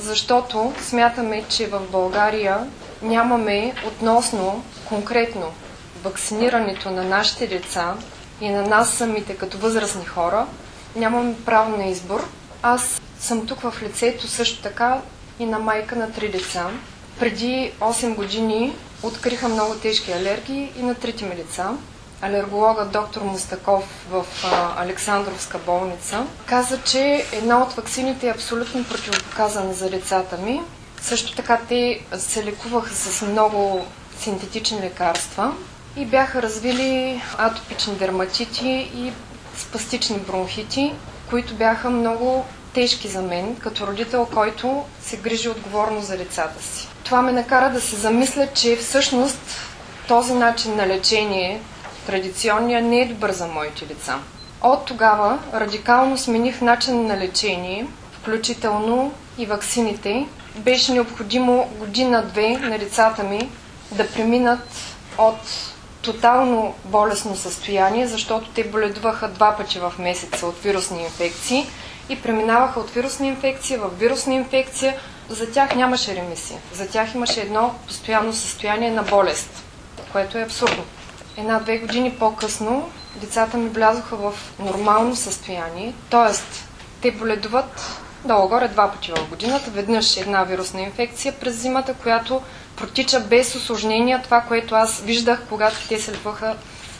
защото смятаме, че в България нямаме относно конкретно вакцинирането на нашите деца и на нас самите като възрастни хора, нямаме право на избор. Аз съм тук в лицето също така и на майка на 3 деца. Преди 8 години откриха много тежки алергии и на трите ми деца. Алергологът доктор Мустаков в Александровска болница каза, че една от ваксините е абсолютно противопоказана за децата ми. Също така те се лекуваха с много синтетични лекарства и бяха развили атопични дерматити и спастични бронхити, които бяха много тежки за мен, като родител, който се грижи отговорно за децата си. Това ме накара да се замисля, че всъщност този начин на лечение, традиционния, не е добър за моите деца. От тогава радикално смених начин на лечение, включително и ваксините. Беше необходимо година-две на децата ми да преминат от тотално болестно състояние, защото те боледуваха 2 пъти в месеца от вирусни инфекции и преминаваха от вирусна инфекция в вирусна инфекция. За тях нямаше ремисия. За тях имаше едно постоянно състояние на болест, което е абсурдно. 1-2 години по-късно децата ми влязоха в нормално състояние, т.е. те боледуват долу-горе 2 пъти в годината, веднъж една вирусна инфекция през зимата, която протича без усложнения, това, което аз виждах, когато те се лекуваха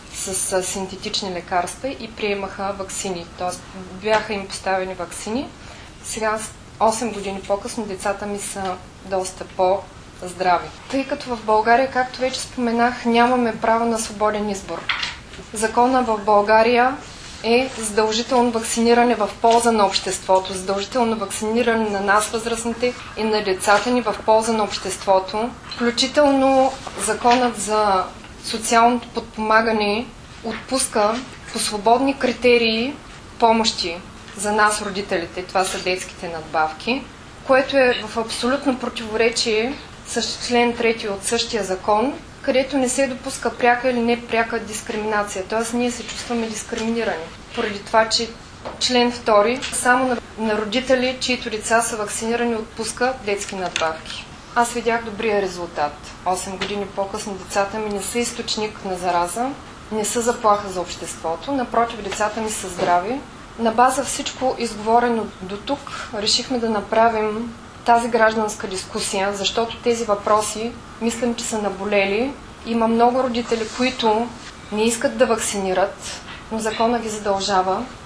с синтетични лекарства и приемаха ваксини, т.е. бяха им поставени ваксини. Сега, 8 години по-късно, децата ми са доста по-здрави. Тъй като в България, както вече споменах, нямаме право на свободен избор. Закона в България е задължително вакциниране в полза на обществото, задължително вакциниране на нас, възрастните, и на децата ни в полза на обществото. Включително законът за социалното подпомагане отпуска по свободни критерии помощи за нас, родителите, това са детските надбавки, което е в абсолютно противоречие с член 3 от същия закон, където не се допуска пряка или непряка дискриминация. Т.е. ние се чувстваме дискриминирани, поради това, че член 2 само на родители, чието деца са вакцинирани, отпуска детски надбавки. Аз видях добрия резултат. 8 години по-късно децата ми не са източник на зараза, не са заплаха за обществото. Напротив, децата ми са здрави. На база всичко изговорено до тук, решихме да направим тази гражданска дискусия, защото тези въпроси, мислям, че са наболели. Има много родители, които не искат да вакцинират, но закона ги задължава.